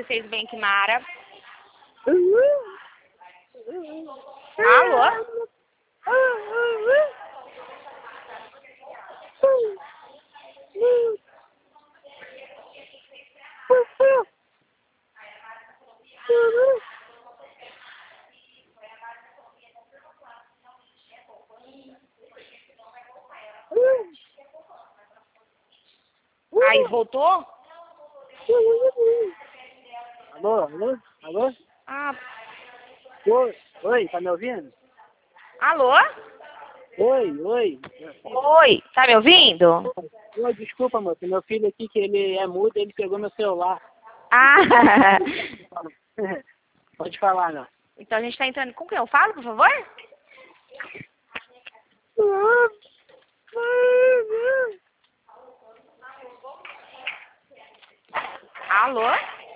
16 Bank Mara. Alô? Aí, voltou? Alô, alô, alô? Ah, Oi, tá me ouvindo? alô? Oi. Oi, tá me ouvindo? Oi, desculpa, moça, meu filho aqui, que ele é mudo, ele pegou meu celular. Ah, Pode falar, não. então a gente tá entrando. Com quem eu falo, por favor? Alô?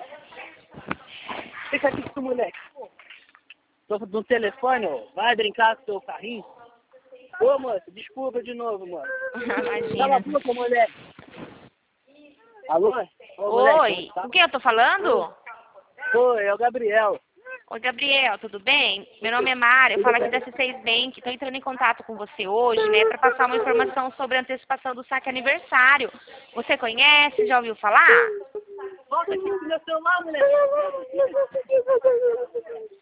Fica aqui com esse moleque. Tô no telefone, ó. Vai brincar com seu carrinho? Ô, moça, desculpa de novo, moça. Cala a Imagina. boca, moleque. Alô? Ô, Oi, moleque, tá? com quem eu tô falando? Oi, é o Gabriel. Oi, Gabriel, tudo bem? Meu nome é Mara, eu falo aqui da C6 Bank. Estou entrando em contato com você hoje, né, para passar uma informação sobre a antecipação do saque aniversário. Você conhece? Já ouviu falar? Volta aqui pro meu celular, moleque.